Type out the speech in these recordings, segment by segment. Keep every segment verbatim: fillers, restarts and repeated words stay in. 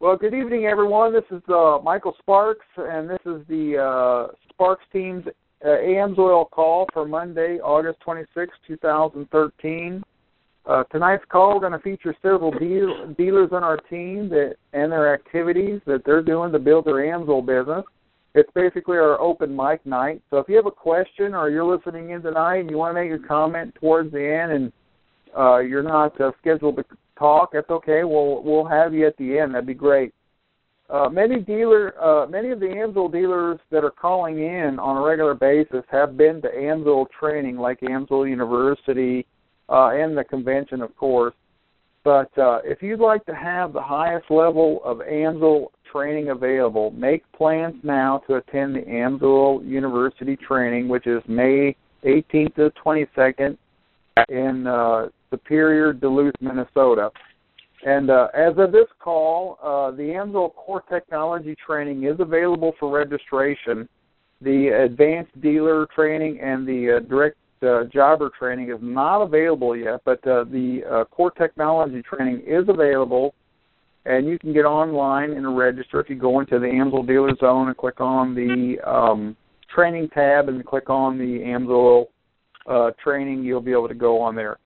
Well, good evening, everyone. This is uh, Michael Sparks, and this is the uh, Sparks team's uh, AMSOIL call for Monday, August twenty-sixth, two thousand thirteen. Uh, tonight's call, we're going to feature several deal- dealers on our team that, and their activities that they're doing to build their AMSOIL business. It's basically our open mic night. So if you have a question or you're listening in tonight and you want to make a comment towards the end and uh, you're not uh, scheduled to talk, that's okay. We'll we'll have you at the end. That'd be great. Uh, many dealer, uh, many of the AMSOIL dealers that are calling in on a regular basis have been to AMSOIL training, like AMSOIL University uh, and the convention, of course. But uh, if you'd like to have the highest level of AMSOIL training available, make plans now to attend the AMSOIL University training, which is May eighteenth to twenty-second in uh, Superior, Duluth, Minnesota. And uh, as of this call, uh, the AMSOIL Core Technology training is available for registration. The Advanced Dealer training and the uh, Direct uh, Jobber training is not available yet, but uh, the uh, Core Technology training is available, and you can get online and register if you go into the AMSOIL Dealer Zone and click on the um, training tab and click on the AMSOIL uh, training. You'll be able to go on there.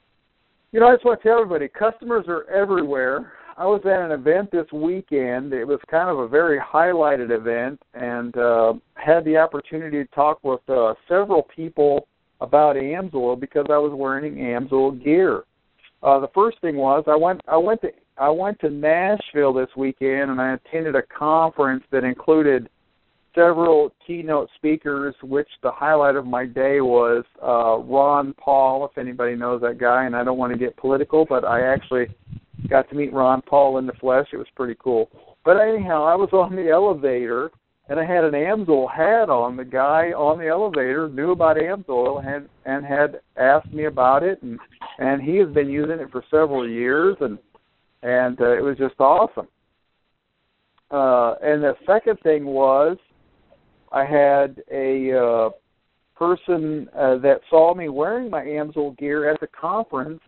You know, I just want to tell everybody, customers are everywhere. I was at an event this weekend. It was kind of a very highlighted event, and uh, had the opportunity to talk with uh, several people about AMSOIL because I was wearing AMSOIL gear. Uh, the first thing was I went I went to I went to Nashville this weekend, and I attended a conference that included several keynote speakers, which the highlight of my day was uh, Ron Paul, if anybody knows that guy, and I don't want to get political, but I actually got to meet Ron Paul in the flesh. It was pretty cool. But anyhow, I was on the elevator, and I had an AMSOIL hat on. The guy on the elevator knew about AMSOIL and, and had asked me about it, and, and he has been using it for several years, and, and uh, it was just awesome. Uh, and the second thing was, I had a uh, person uh, that saw me wearing my AMSOIL gear at the conference,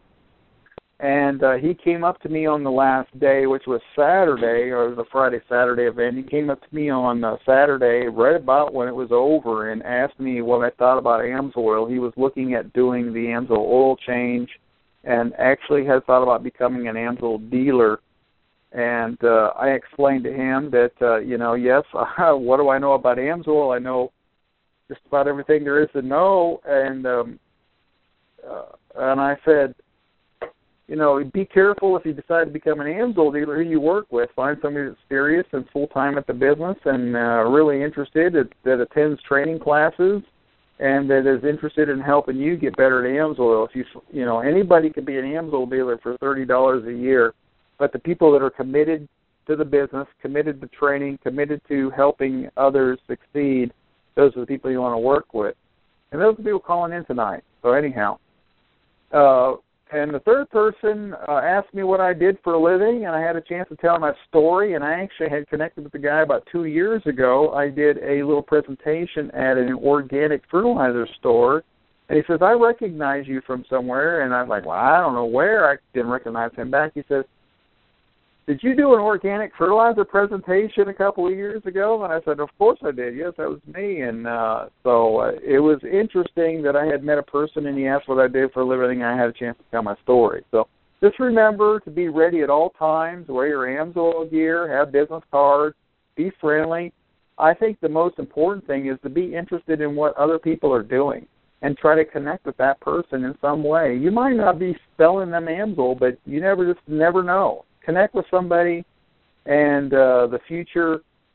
and uh, he came up to me on the last day, which was Saturday, or it was a Friday-Saturday event. He came up to me on uh, Saturday, right about when it was over, and asked me what I thought about AMSOIL. He was looking at doing the AMSOIL oil change and actually had thought about becoming an AMSOIL dealer. And uh, I explained to him that, uh, you know, yes, what do I know about AMSOIL? I know just about everything there is to know. And um, uh, and I said, you know, be careful if you decide to become an AMSOIL dealer who you work with. Find somebody that's serious and full-time at the business and uh, really interested, that, that attends training classes and that is interested in helping you get better at AMSOIL. If you, you know, anybody could be an AMSOIL dealer for thirty dollars a year. But the people that are committed to the business, committed to training, committed to helping others succeed, those are the people you want to work with. And those are the people calling in tonight. So anyhow. Uh, and the third person uh, asked me what I did for a living, and I had a chance to tell my story, and I actually had connected with the guy about two years ago. I did a little presentation at an organic fertilizer store, and he says, I recognize you from somewhere. And I'm like, well, I don't know where. I didn't recognize him back. He says, did you do an organic fertilizer presentation a couple of years ago? And I said, of course I did. Yes, that was me. And uh, so uh, it was interesting that I had met a person, and he asked what I did for a living, and I had a chance to tell my story. So just remember to be ready at all times, wear your AMSOIL gear, have business cards, be friendly. I think the most important thing is to be interested in what other people are doing and try to connect with that person in some way. You might not be selling them AMSOIL, but you never just never know. Connect with somebody, and uh, the future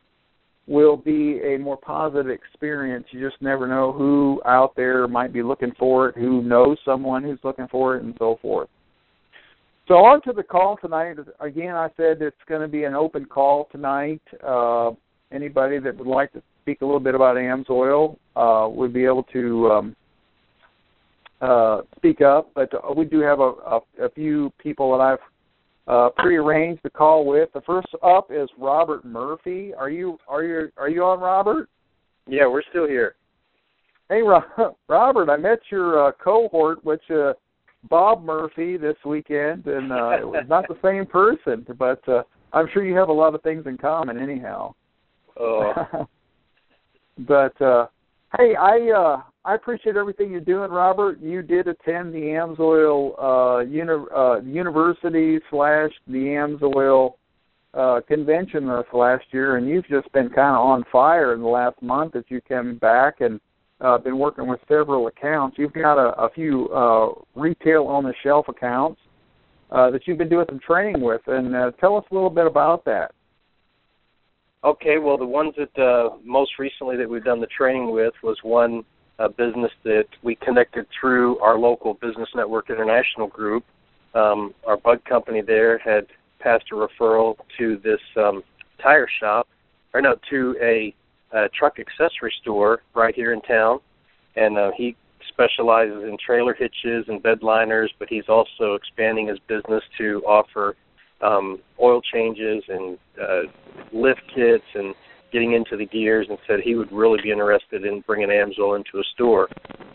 will be a more positive experience. You just never know who out there might be looking for it, who knows someone who's looking for it, and so forth. So on to the call tonight. Again, I said it's going to be an open call tonight. Uh, anybody that would like to speak a little bit about AMSOIL uh, would be able to um, uh, speak up, but we do have a, a, a few people that I've Uh, prearranged the call with. The first up is Robert Murphy. Are you are you are you on, Robert? Yeah, we're still here. Hey, Robert, I met your uh, cohort, which uh, Bob Murphy, this weekend, and uh, it was not the same person. But uh, I'm sure you have a lot of things in common anyhow. Oh. But, uh, hey, I uh, I appreciate everything you're doing, Robert. You did attend the AMSOIL uh, uni- uh, University slash the AMSOIL uh, convention this last year, and you've just been kind of on fire in the last month as you came back and uh, been working with several accounts. You've got a, a few uh, retail on-the-shelf accounts uh, that you've been doing some training with, and uh, tell us a little bit about that. Okay, well, the ones that uh, most recently that we've done the training with was one uh, business that we connected through our local Business Network International group. Um, our bug company there had passed a referral to this um, tire shop, or no, to a, a truck accessory store right here in town, and uh, he specializes in trailer hitches and bed liners, but he's also expanding his business to offer um, oil changes and uh, lift kits and getting into the gears, and said he would really be interested in bringing AMSOIL into a store.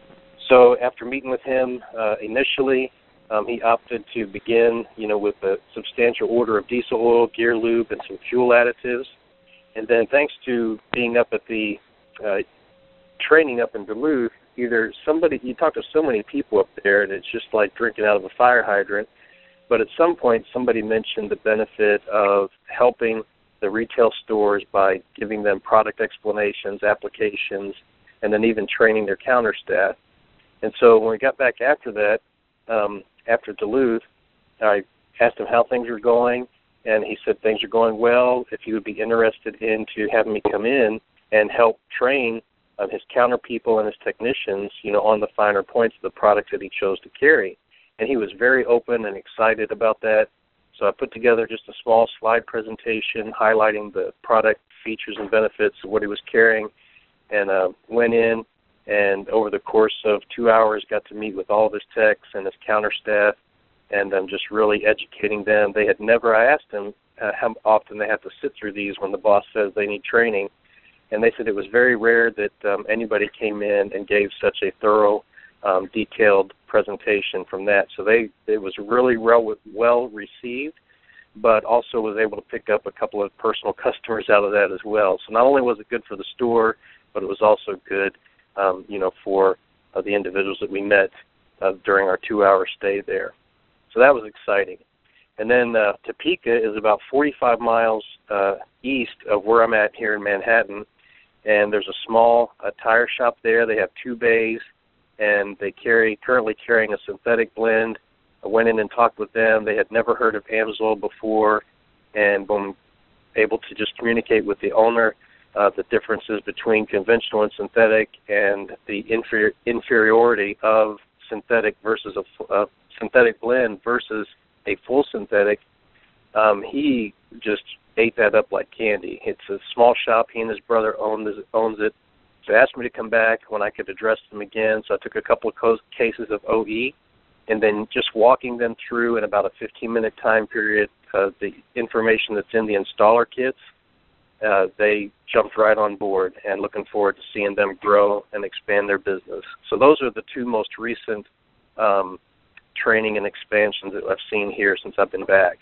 So after meeting with him uh, initially, um, he opted to begin, you know, with a substantial order of diesel oil, gear lube, and some fuel additives. And then thanks to being up at the uh, training up in Duluth, either somebody, you talk to so many people up there, and it's just like drinking out of a fire hydrant. But at some point, somebody mentioned the benefit of helping the retail stores by giving them product explanations, applications, and then even training their counter staff. And so when we got back after that, um, after Duluth, I asked him how things were going, and he said things are going well. If he would be interested in to having me come in and help train um, his counter people and his technicians, you know, on the finer points of the products that he chose to carry. And he was very open and excited about that. So I put together just a small slide presentation highlighting the product features and benefits of what he was carrying, and uh, went in and over the course of two hours got to meet with all of his techs and his counter staff, and um, just really educating them. They had never, I asked them uh, how often they have to sit through these when the boss says they need training, and they said it was very rare that um, anybody came in and gave such a thorough, um, detailed presentation from that. So they it was really well, well received, but also was able to pick up a couple of personal customers out of that as well. So not only was it good for the store, but it was also good, um, you know, for uh, the individuals that we met uh, during our two-hour stay there. So that was exciting. And then uh, Topeka is about forty-five miles uh, east of where I'm at here in Manhattan, and there's a small uh, tire shop there. They have two bays, and they carry currently carrying a synthetic blend. I went in and talked with them. They had never heard of AMSOIL before, and when able to just communicate with the owner uh, the differences between conventional and synthetic, and the inferi- inferiority of synthetic versus a, a synthetic blend versus a full synthetic, um, he just ate that up like candy. It's a small shop. He and his brother own this, owns it. So they asked me to come back when I could address them again. So I took a couple of co- cases of O E, and then just walking them through in about a fifteen-minute time period uh, the information that's in the installer kits, uh, they jumped right on board, and looking forward to seeing them grow and expand their business. So those are the two most recent um, training and expansions that I've seen here since I've been back.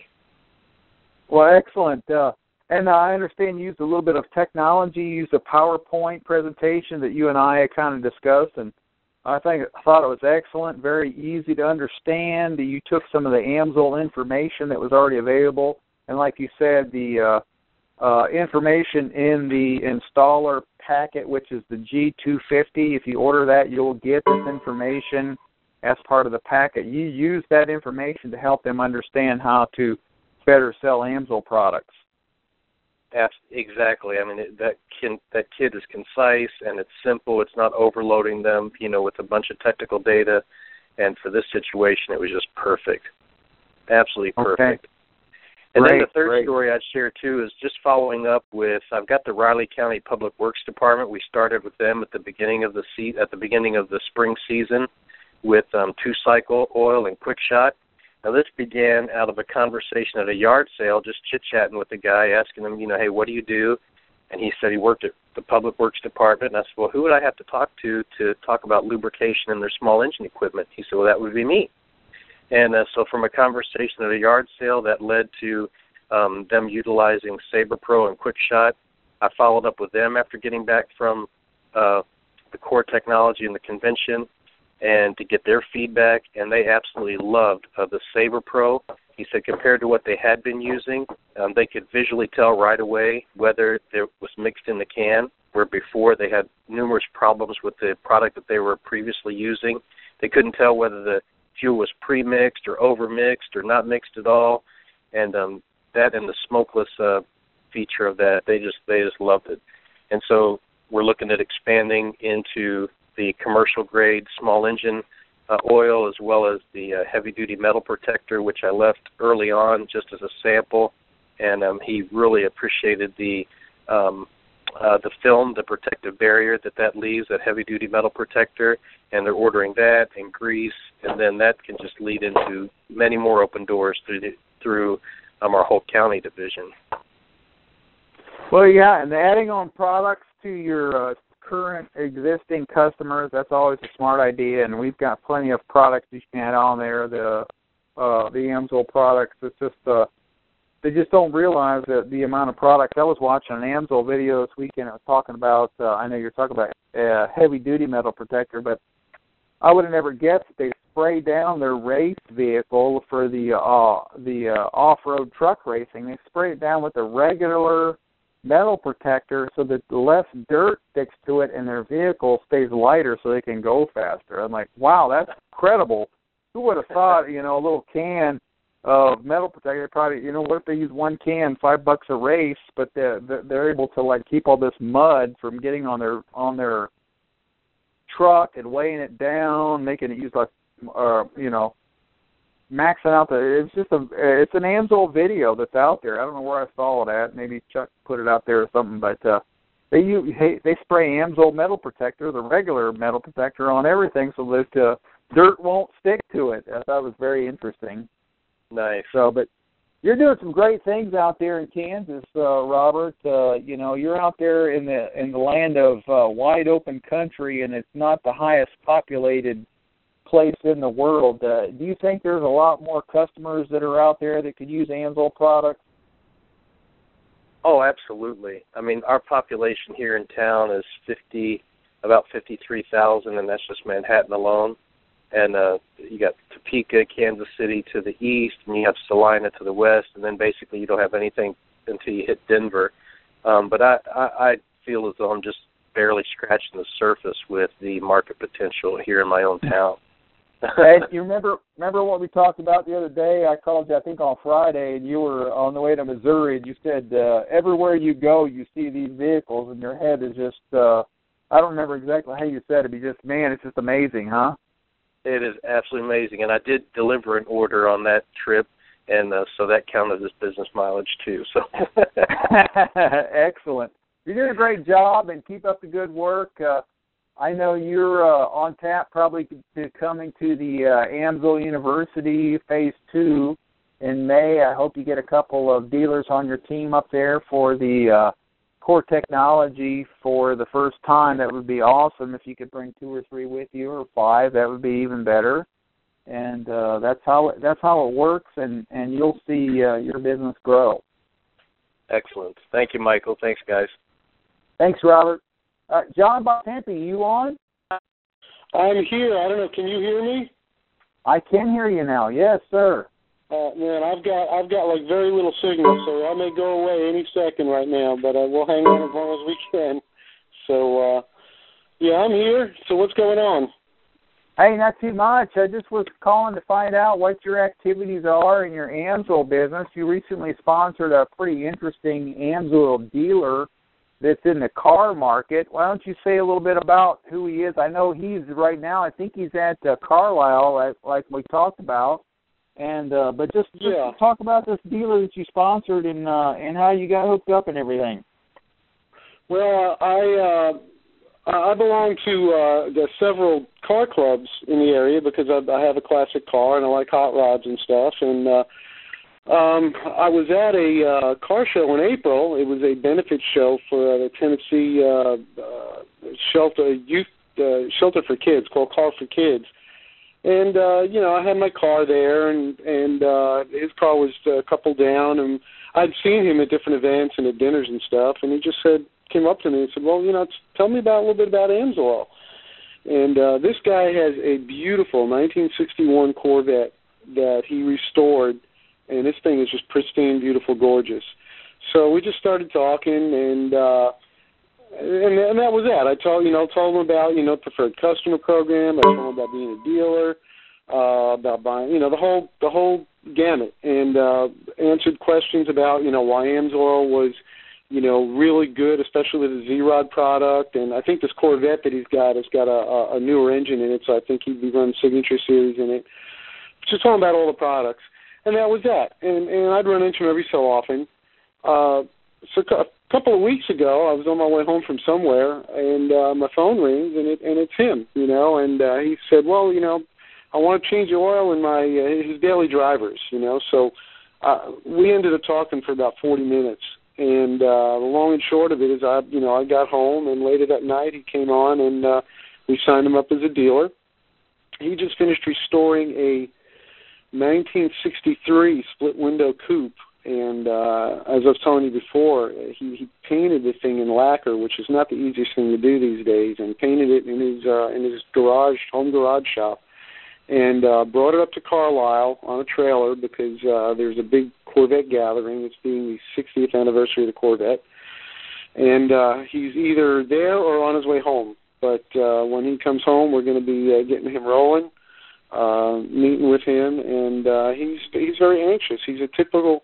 Well, excellent. Uh, and I understand you used a little bit of technology, you used a PowerPoint presentation that you and I kind of discussed, and I think I thought it was excellent, very easy to understand. You took some of the AMSOIL information that was already available, and like you said, the uh, uh, information in the installer packet, which is the G two fifty. If you order that, you'll get this information as part of the packet. You use that information to help them understand how to better sell AMSOIL products. Exactly. I mean, it, that can, that kit is concise and it's simple. It's not overloading them, you know, with a bunch of technical data. And for this situation, it was just perfect. Absolutely perfect. Okay. And great, then the third great. story I'd share, too, is just following up with, I've got the Riley County Public Works Department. We started with them at the beginning of the se- at the beginning of the spring season with um, two-cycle oil and quick shot. Now, this began out of a conversation at a yard sale, just chit-chatting with the guy, asking him, you know, hey, what do you do? And he said he worked at the Public Works Department. And I said, well, who would I have to talk to to talk about lubrication and their small engine equipment? He said, well, that would be me. And uh, so from a conversation at a yard sale, that led to um, them utilizing Sabre Pro and QuickShot. I followed up with them after getting back from uh, the core technology and the convention, and to get their feedback, and they absolutely loved uh, the Sabre Pro. He said compared to what they had been using, um, they could visually tell right away whether it was mixed in the can, where before they had numerous problems with the product that they were previously using. They couldn't tell whether the fuel was pre-mixed or over-mixed or not mixed at all, and um, that and the smokeless uh, feature of that, they just they just loved it. And so we're looking at expanding into the commercial grade small engine uh, oil, as well as the uh, heavy duty metal protector, which I left early on just as a sample, and um, he really appreciated the um, uh, the film, the protective barrier that that leaves, that heavy duty metal protector, and they're ordering that and grease, and then that can just lead into many more open doors through the, through um, our whole county division. Well, yeah, and adding on products to your uh, current existing customers, that's always a smart idea, and we've got plenty of products you can add on there, the uh, the AMSOIL products. It's just, uh, they just don't realize that the amount of products. I was watching an AMSOIL video this weekend. I was talking about, uh, I know you're talking about a heavy-duty metal protector, but I would have never guessed that they spray down their race vehicle for the uh, the uh, off-road truck racing. They spray it down with a regular metal protector so that less dirt sticks to it and their vehicle stays lighter so they can go faster. I'm like, wow, that's incredible. Who would have thought, you know, a little can of metal protector, probably, you know, what if they use one can, five bucks a race, but they're, they're able to, like, keep all this mud from getting on their on their truck and weighing it down, making it use, like, uh, you know, maxing out the, it's just a, it's an AMSOIL video that's out there. I don't know where I saw it at. Maybe Chuck put it out there or something, but uh, they use, they spray AMSOIL metal protector, the regular metal protector, on everything so that uh, dirt won't stick to it. I thought it was very interesting. Nice. So, but you're doing some great things out there in Kansas, uh, Robert. Uh, you know, you're out there in the in the land of uh, wide open country, and it's not the highest populated place in the world. Uh, do you think there's a lot more customers that are out there that could use AMSOIL products? Oh, absolutely. I mean, our population here in town is fifty, about fifty-three thousand, and that's just Manhattan alone. And uh, you got Topeka, Kansas City to the east, and you have Salina to the west, and then basically you don't have anything until you hit Denver. Um, but I, I, I feel as though I'm just barely scratching the surface with the market potential here in my own town. Hey, you remember remember what we talked about the other day? I called you, I think, on Friday, and you were on the way to Missouri, and you said uh, everywhere you go, you see these vehicles, and your head is just, uh, I don't remember exactly how you said it, but just, man, it's just amazing, huh? It is absolutely amazing, and I did deliver an order on that trip, and uh, so that counted as business mileage too. So, excellent. You're doing a great job, and keep up the good work. Uh, I know you're uh, on tap, probably to coming to the uh, AMSOIL University Phase Two in May. I hope you get a couple of dealers on your team up there for the uh, core technology for the first time. That would be awesome. If you could bring two or three with you, or five, that would be even better. And uh, that's how it, that's how it works, and, and you'll see uh, your business grow. Excellent. Thank you, Michael. Thanks, guys. Thanks, Robert. Uh, John Bontempi, you on? I'm here. I don't know. Can you hear me? I can hear you now. Yes, sir. Uh, man, I've got I've got like very little signal, so I may go away any second right now. But uh, we'll hang on as long as we can. So, uh, yeah, I'm here. So what's going on? Hey, not too much. I just was calling to find out what your activities are in your AMSOIL business. You recently sponsored a pretty interesting AMSOIL dealer that's in the car market. Why don't you say a little bit about who he is? I know he's right now, I think he's at uh, Carlisle, like, like we talked about. And uh, but just, just yeah. talk about this dealer that you sponsored and uh, and how you got hooked up and everything. Well, I uh, I belong to uh, the several car clubs in the area because I, I have a classic car and I like hot rods and stuff. And uh, um, I was at a uh, car show in April. It was a benefit show for uh, the Tennessee uh, uh, Shelter Youth uh, Shelter for Kids called Car for Kids. And, uh, you know, I had my car there, and, and uh, his car was a couple down, and I'd seen him at different events and at dinners and stuff, and he just said, came up to me and said, well, you know, tell me about a little bit about AMSOIL. And uh, this guy has a beautiful nineteen sixty-one Corvette that he restored, and this thing is just pristine, beautiful, gorgeous. So we just started talking, and uh, and, and that was that. I told you know told him about you know preferred customer program. I told him about being a dealer, uh, about buying you know the whole the whole gamut, and uh, answered questions about you know why AMSOIL was you know really good, especially with the Z-Rod product. And I think this Corvette that he's got has got a, a newer engine in it, so I think he'd be running Signature Series in it. Just talking about all the products, and that was that. And and I'd run into him every so often. Uh, so a couple of weeks ago, I was on my way home from somewhere, and uh, my phone rings, and it and it's him, you know. And uh, he said, "Well, you know, I want to change the oil in my uh, his daily drivers, you know." So uh, we ended up talking for about forty minutes, and uh, the long and short of it is, I you know I got home, and later that night he came on, and uh, we signed him up as a dealer. He just finished restoring a nineteen sixty-three split window coupe. And uh, as I was telling you before, he, he painted the thing in lacquer, which is not the easiest thing to do these days, and painted it in his uh, in his garage, home garage shop, and uh, brought it up to Carlisle on a trailer because uh, there's a big Corvette gathering. It's being the sixtieth anniversary of the Corvette, and uh, he's either there or on his way home. But uh, when he comes home, we're going to be uh, getting him rolling, uh, meeting with him, and uh, he's he's very anxious. He's a typical.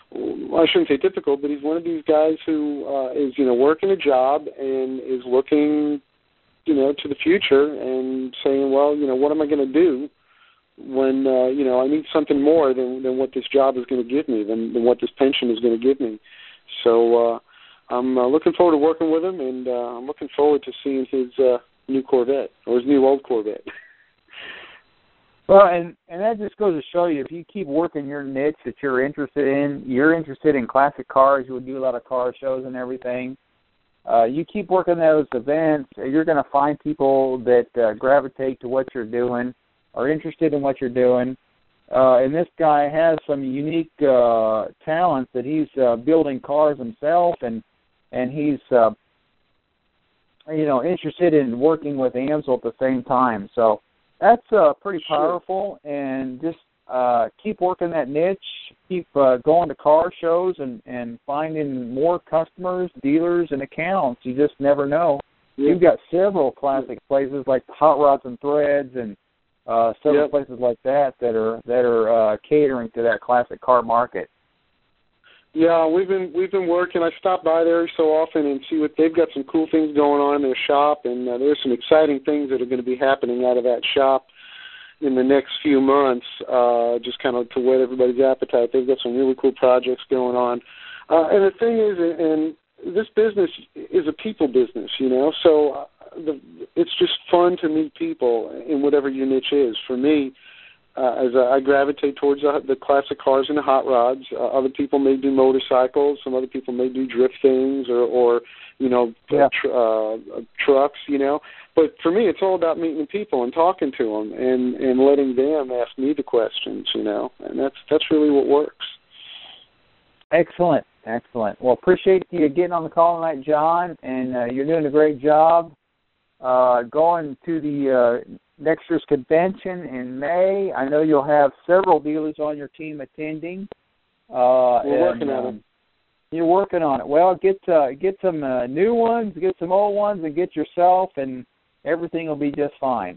I shouldn't say typical, but he's one of these guys who uh, is, you know, working a job and is looking, you know, to the future and saying, well, you know, what am I going to do when, uh, you know, I need something more than, than what this job is going to give me, than, than what this pension is going to give me. So uh, I'm uh, looking forward to working with him, and uh, I'm looking forward to seeing his uh, new Corvette, or his new old Corvette. Well, and, and that just goes to show you, if you keep working your niche that you're interested in, you're interested in classic cars, you would do a lot of car shows and everything, uh, you keep working those events, you're going to find people that uh, gravitate to what you're doing, are interested in what you're doing. Uh, and this guy has some unique uh, talents that he's uh, building cars himself, and, and he's, uh, you know, interested in working with AMSOIL at the same time. So that's uh, pretty powerful, and just uh, keep working that niche, keep uh, going to car shows and, and finding more customers, dealers, and accounts. You just never know. Yep. You've got several classic places like Hot Rods and Threads and uh, several yep. places like that that are that are uh, catering to that classic car market. Yeah, we've been we've been working. I stop by there so often and see what they've got. Some cool things going on in their shop, and uh, there's some exciting things that are going to be happening out of that shop in the next few months. Uh, just kind of to whet everybody's appetite. They've got some really cool projects going on. Uh, and the thing is, and this business is a people business, you know. So uh, the, it's just fun to meet people in whatever your niche is. For me, Uh, as I gravitate towards the, the classic cars and the hot rods. Uh, other people may do motorcycles. Some other people may do drift things or, or you know, yeah. tr- uh, trucks, you know. But for me, it's all about meeting people and talking to them and, and letting them ask me the questions, you know. And that's that's really what works. Excellent, excellent. Well, appreciate you getting on the call tonight, John, and uh, you're doing a great job. Uh, going to the uh, next year's convention in May. I know you'll have several dealers on your team attending. Uh, We're and, working on um, it. You're working on it. Well, get uh, get some uh, new ones, get some old ones, and get yourself, and everything will be just fine.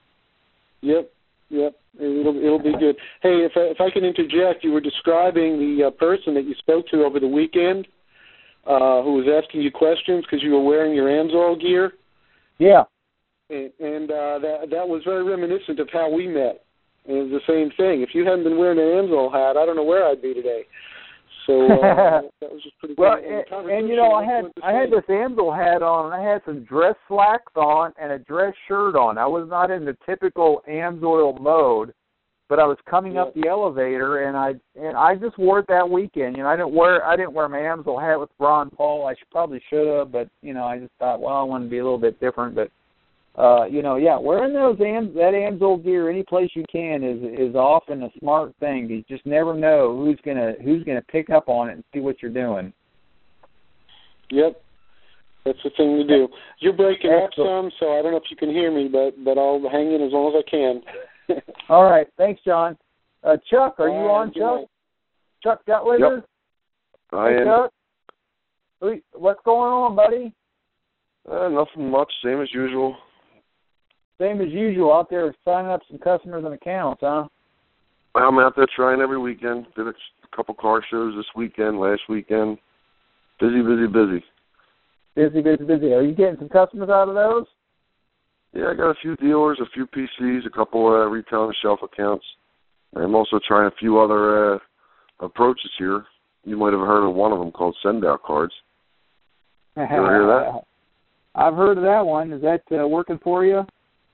Yep, yep. It'll it'll be good. Hey, if I, if I can interject, you were describing the uh, person that you spoke to over the weekend, uh, who was asking you questions because you were wearing your AMSOIL gear. Yeah. And, and uh, that that was very reminiscent of how we met. And it was the same thing. If you hadn't been wearing an AMSOIL hat, I don't know where I'd be today. So uh, that was just pretty well, cool. And, and you know, I had I had this AMSOIL hat on, and I had some dress slacks on and a dress shirt on. I was not in the typical AMSOIL mode, but I was coming yeah. up the elevator, and I and I just wore it that weekend. You know, I didn't wear I didn't wear my AMSOIL hat with Ron Paul. I should, probably should have, but you know, I just thought, well, I wanted to be a little bit different. But uh, you know, yeah, wearing those Am- that Amsoil gear any place you can is is often a smart thing. You just never know who's gonna who's gonna pick up on it and see what you're doing. Yep, that's the thing to do. You're breaking up some, so I don't know if you can hear me, but but I'll hang in as long as I can. All right, thanks, John. Uh, Chuck, are you All right, on, Chuck? night. Chuck Gutliger? Yep. I hey, am. Chuck. What's going on, buddy? Uh, nothing much, same as usual. Same as usual, out there signing up some customers and accounts, huh? I'm out there trying every weekend. Did a couple car shows this weekend, last weekend. Busy, busy, busy. Busy, busy, busy. Are you getting some customers out of those? Yeah, I got a few dealers, a few P Cs, a couple uh, retail and shelf accounts. I'm also trying a few other uh, approaches here. You might have heard of one of them called send-out cards. You ever hear that? I've heard of that one. Is that uh, working for you?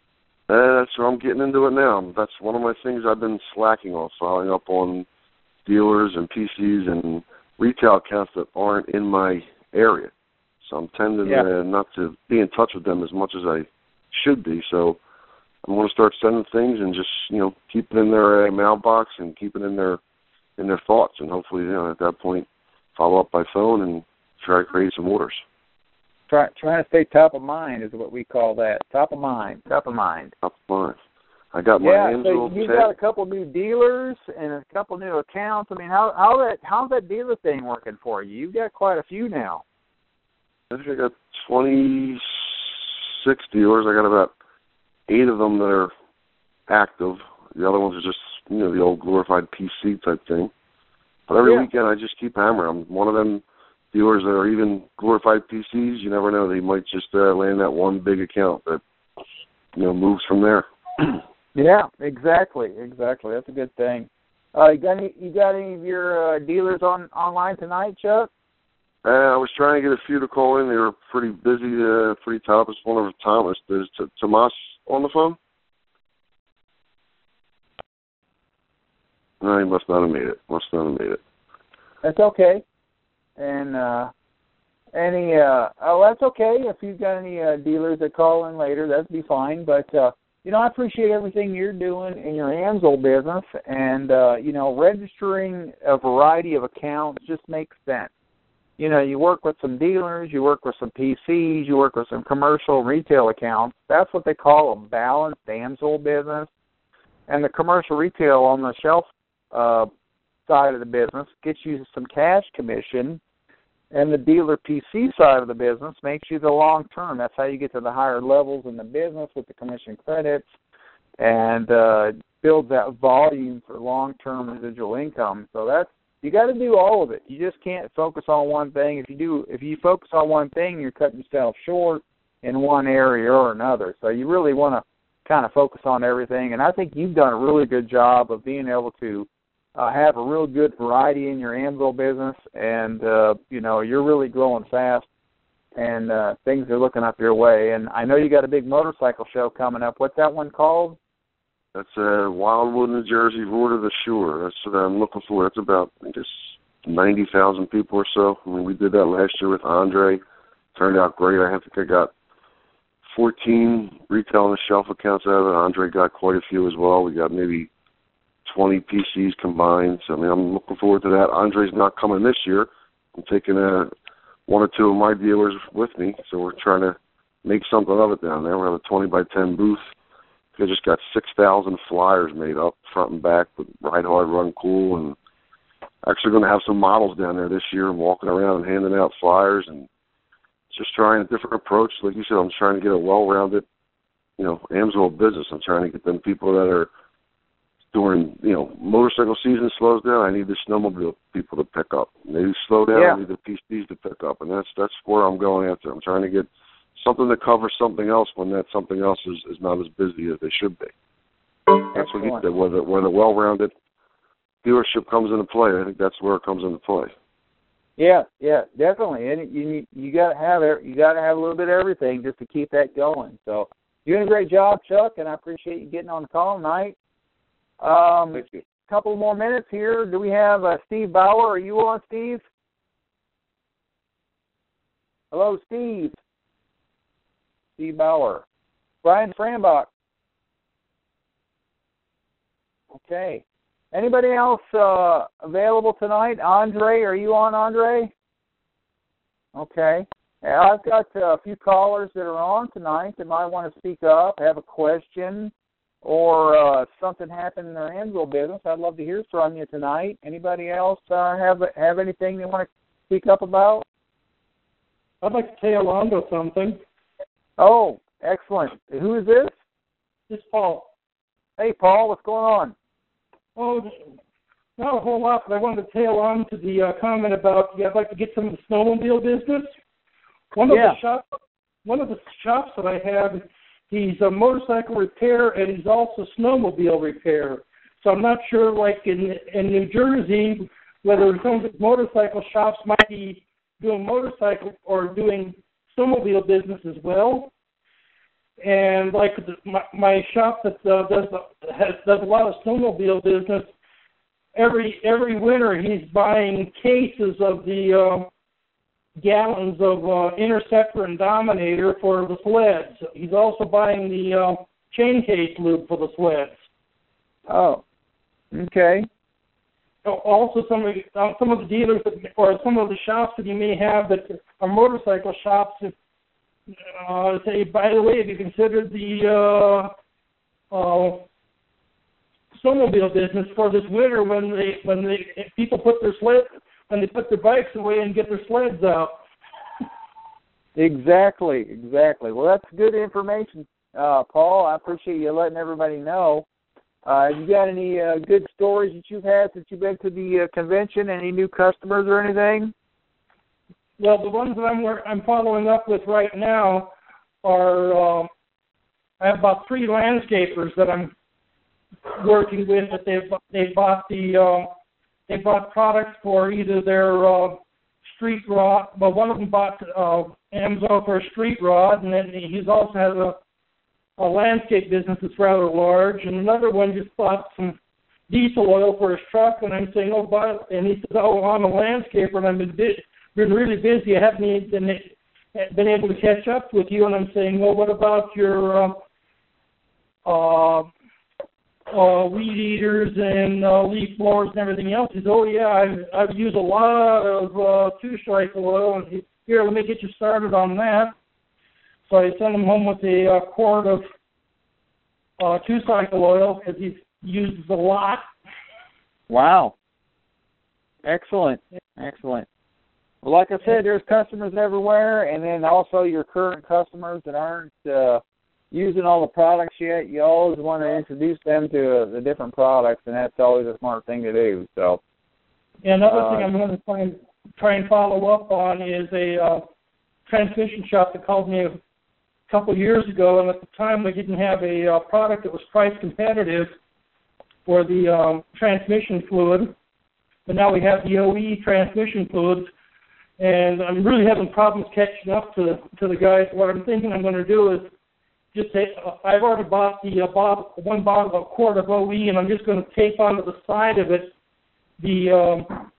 Uh, that's where I'm getting into it now. That's one of my things I've been slacking on, following up on dealers and P Cs and retail accounts that aren't in my area. So I'm tending yeah. uh, not to be in touch with them as much as I should be. So I'm going to start sending things and just, you know, keep it in their uh, mailbox and keep it in their in their thoughts. And hopefully, you know, at that point, follow up by phone and try to create some orders. Try, trying to stay top of mind is what we call that. Top of mind. Top of mind. Top of mind. I got my yeah, Amsoil so you've tent. got a couple new dealers and a couple new accounts. I mean, how how that how's that dealer thing working for you? You've got quite a few now. I think I got twenty-six dealers. I got about eight of them that are active. The other ones are just, you know, the old glorified P C type thing. But every yeah. weekend I just keep hammering them. One of them dealers that are even glorified P Cs, you never know. They might just uh, land that one big account that, you know, moves from there. Yeah, exactly, exactly. That's a good thing. Uh, you got any? You got any of your uh, dealers on online tonight, Chuck? Uh, I was trying to get a few to call in. They were pretty busy, uh, pretty top. It's one of Thomas. Is T- Tomas on the phone? No, he must not have made it. Must not have made it. That's okay. And uh, any? Uh, oh, that's okay. If you've got any uh, dealers that call in later, that'd be fine. But uh, you know, I appreciate everything you're doing in your Amsoil business, and uh, you know, registering a variety of accounts just makes sense. You know, you work with some dealers, you work with some P Cs, you work with some commercial retail accounts. That's what they call a balanced Amsoil business. And the commercial retail on the shelf uh, side of the business gets you some cash commission, and the dealer P C side of the business makes you the long term. That's how you get to the higher levels in the business with the commission credits, and uh, builds that volume for long-term residual income. So that's you got to do all of it. You just can't focus on one thing. If you do, if you focus on one thing, you're cutting yourself short in one area or another. So you really want to kind of focus on everything. And I think you've done a really good job of being able to uh, have a real good variety in your Amsoil business. And, uh, you know, you're really growing fast, and uh, things are looking up your way. And I know you got a big motorcycle show coming up. What's that one called? That's uh, Wildwood, New Jersey, Roar to the Shore. That's what I'm looking for. That's about, I guess, ninety thousand people or so. I mean, we did that last year with Andre. Turned out great. I think I got fourteen retail and shelf accounts out of it. Andre got quite a few as well. We got maybe twenty P Cs combined. So, I mean, I'm looking forward to that. Andre's not coming this year. I'm taking uh, one or two of my dealers with me, so we're trying to make something of it down there. We have a twenty by ten booth. They just got six thousand flyers made up front and back with Ride Hard, Run Cool, and actually going to have some models down there this year and walking around and handing out flyers and just trying a different approach. Like you said, I'm trying to get a well-rounded, you know, Amsoil business. I'm trying to get them people that are during, you know, motorcycle season slows down. I need the snowmobile people to pick up. Maybe slow down. Yeah. I need the P Cs to pick up, and that's that's where I'm going after. I'm trying to get something to cover something else when that something else is, is not as busy as they should be. That's what he said. Where the, where the well-rounded dealership comes into play, I think that's where it comes into play. Yeah, yeah, definitely. And you you got to have you got to have a little bit of everything just to keep that going. So you're doing a great job, Chuck, and I appreciate you getting on the call tonight. Um, Thank you. A couple more minutes here. Do we have uh, Steve Bauer? Are you on, Steve? Hello, Steve. Steve Bauer. Brian Frambach. Okay. Anybody else uh, available tonight? Andre, are you on, Andre? Okay. Yeah, I've got uh, a few callers that are on tonight that might want to speak up, have a question, or uh, something happened in their Anvil business. I'd love to hear from you tonight. Anybody else uh, have have anything they want to speak up about? I'd like to tell Alonzo something. Oh, excellent. Who is this? This is Paul. Hey, Paul, what's going on? Oh, not a whole lot, but I wanted to tail on to the uh, comment about yeah, I'd like to get some of the snowmobile business. One of yeah. the shops, one of the shops that I have, he's a motorcycle repair and he's also snowmobile repair. So I'm not sure, like in in New Jersey, whether some of the motorcycle shops might be doing motorcycle or doing snowmobile business as well. And like the, my, my shop that uh, does has, does a lot of snowmobile business. Every every winter, he's buying cases of the uh, gallons of uh, Interceptor and Dominator for the sleds. He's also buying the uh, chain case lube for the sleds. Oh, okay. Also, some of the, uh, some of the dealers that, or some of the shops that you may have that are motorcycle shops. If, uh, say, by the way, have you considered the uh, uh, snowmobile business for this winter when they when they if people put their sled when they put their bikes away and get their sleds out? Exactly, exactly. Well, that's good information, uh, Paul. I appreciate you letting everybody know. Uh, you got any uh, good stories that you've had since you've been to the uh, convention? Any new customers or anything? Well, the ones that I'm I'm following up with right now are uh, I have about three landscapers that I'm working with. That they've they bought the uh, they bought products for either their uh, street rod. Well, one of them bought uh, Amazon for a street rod, and then he's also has a a landscape business that's rather large, and another one just bought some diesel oil for his truck, and I'm saying, oh, buy it. And he says, oh, I'm a landscaper, and I've been, bu- been really busy. I haven't even been, been able to catch up with you, and I'm saying, well, what about your uh, uh, uh, weed eaters and uh, leaf blowers and everything else? He says, oh, yeah, I've, I've used a lot of uh, two-cycle oil, and he, here, let me get you started on that. So I sent him home with a uh, quart of uh, two-cycle oil because he uses a lot. Wow. Excellent. Excellent. Well, like I said, there's customers everywhere, and then also your current customers that aren't uh, using all the products yet. You always want to introduce them to uh, the different products, and that's always a smart thing to do. So. Yeah, another uh, thing I'm going to try and, try and follow up on is a uh, transmission shop that called me a couple of years ago, and at the time we didn't have a uh, product that was price competitive for the um, transmission fluid, but now we have the O E transmission fluids, and I'm really having problems catching up to to the guys. What I'm thinking I'm going to do is just take, uh, I've already bought the uh, bottle, one bottle, a quart of O E, and I'm just going to tape onto the side of it the um,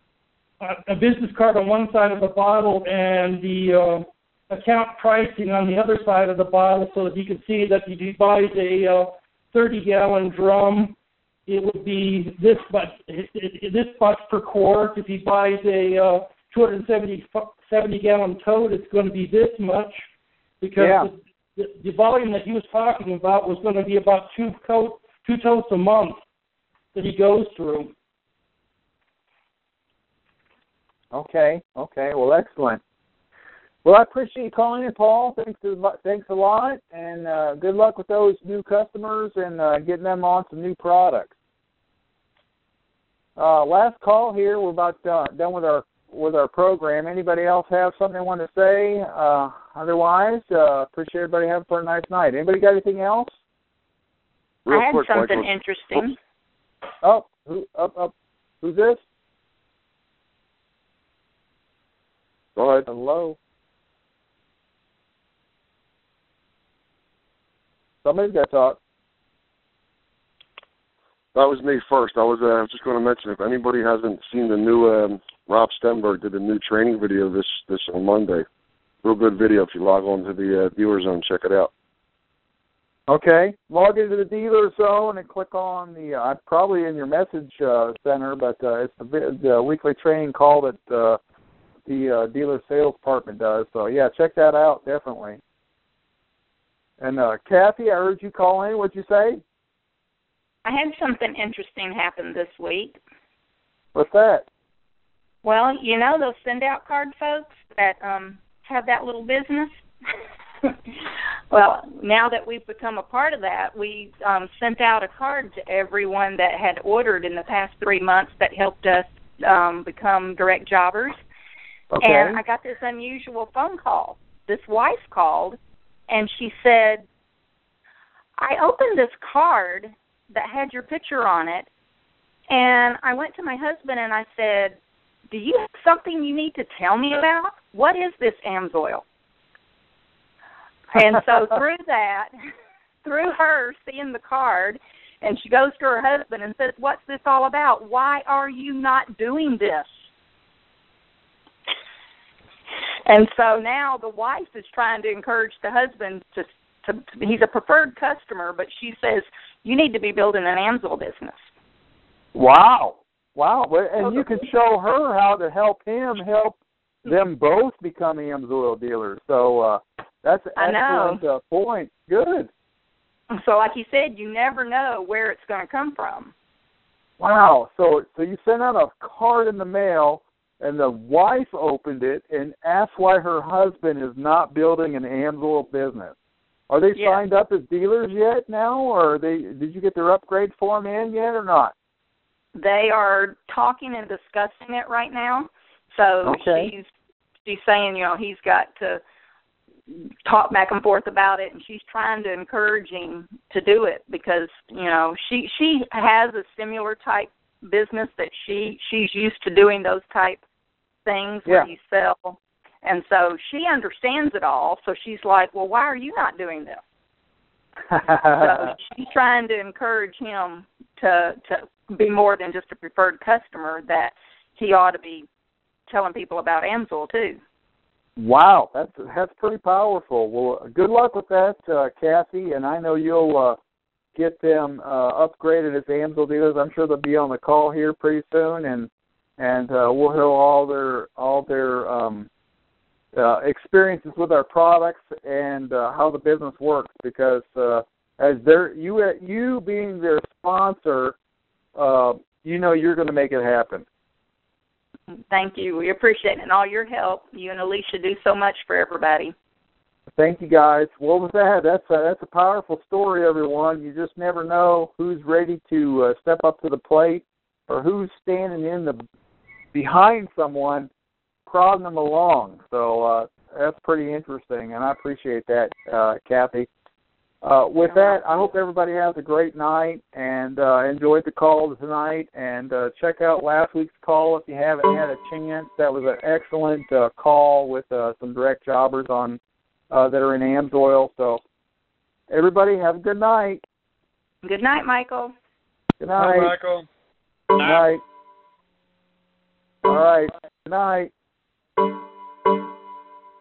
a business card on one side of the bottle and the uh, account pricing on the other side of the bottle, so that you can see that if he buys a uh, thirty-gallon drum, it would be this much, this much per quart. If he buys a uh, two hundred seventy gallon tote, it's going to be this much, because yeah. the, the volume that he was talking about was going to be about two coat, two totes a month that he goes through. Okay. Okay. Well, excellent. Well, I appreciate you calling in, Paul. Thanks a, thanks a lot, and uh, good luck with those new customers and uh, getting them on some new products. Uh, last call here. We're about uh, done with our with our program. Anybody else have something they want to say? Uh, otherwise, uh, appreciate everybody having a nice night. Anybody got anything else? Real I had quick, something Michael. interesting. Oh, who, up, up. Who's this? Go ahead. Hello. Somebody's got to talk. That was me first. I was, uh, I was just going to mention, if anybody hasn't seen the new, um, Rob Stenberg did a new training video this, this on Monday. Real good video. If you log on to the uh, viewer zone, check it out. Okay. Log into the dealer zone and click on the, uh, probably in your message uh, center, but uh, it's the, the weekly training call that uh, the uh, dealer sales department does. So, yeah, check that out, definitely. And, uh, Kathy, I heard you call in. What'd you say? I had something interesting happen this week. What's that? Well, you know those send-out card folks that um, have that little business? Well, now that we've become a part of that, we um, sent out a card to everyone that had ordered in the past three months that helped us um, become direct jobbers. Okay. And I got this unusual phone call. This wife called, and she said, I opened this card that had your picture on it, and I went to my husband and I said, do you have something you need to tell me about? What is this AMSOIL? And so through that, through her seeing the card, and she goes to her husband and says, what's this all about? Why are you not doing this? And so now the wife is trying to encourage the husband to, to, to he's a preferred customer, but she says, you need to be building an AMSOIL business. Wow. Wow. And you can show her how to help him help them both become AMSOIL dealers. So uh, that's an excellent uh, point. Good. So like you said, you never know where it's going to come from. Wow. So so you sent out a card in the mail, and the wife opened it and asked why her husband is not building an AMSOIL business. Are they yes. signed up as dealers yet now, or are they? Did you get their upgrade form in yet or not? They are talking and discussing it right now. So okay. she's she's saying, you know, he's got to talk back and forth about it, and she's trying to encourage him to do it because, you know, she she has a similar type business that she she's used to doing those type things yeah. where you sell. And so she understands it all, so she's like, well, why are you not doing this? So she's trying to encourage him to to be more than just a preferred customer, that he ought to be telling people about AMSOIL too. Wow, that's that's pretty powerful. Well, good luck with that, uh, Kathy, and I know you'll uh, get them uh, upgraded as AMSOIL dealers. I'm sure they'll be on the call here pretty soon, and and uh, we'll hear all their all their um, uh, experiences with our products and uh, how the business works. Because uh, as they're you you being their sponsor, uh, you know you're going to make it happen. Thank you. We appreciate it and all your help. You and Alicia do so much for everybody. Thank you, guys. What was that? That's a, that's a powerful story, everyone. You just never know who's ready to uh, step up to the plate or who's standing in the behind someone, prodding them along. So uh, that's pretty interesting, and I appreciate that, uh, Kathy. Uh, with that, I hope everybody has a great night and uh, enjoyed the call tonight. And uh, check out last week's call if you haven't had a chance. That was an excellent uh, call with uh, some direct jobbers on uh, that are in AMSOIL. So everybody have a good night. Good night, Michael. Good night. Hi, Michael. Good night. All right. Good night.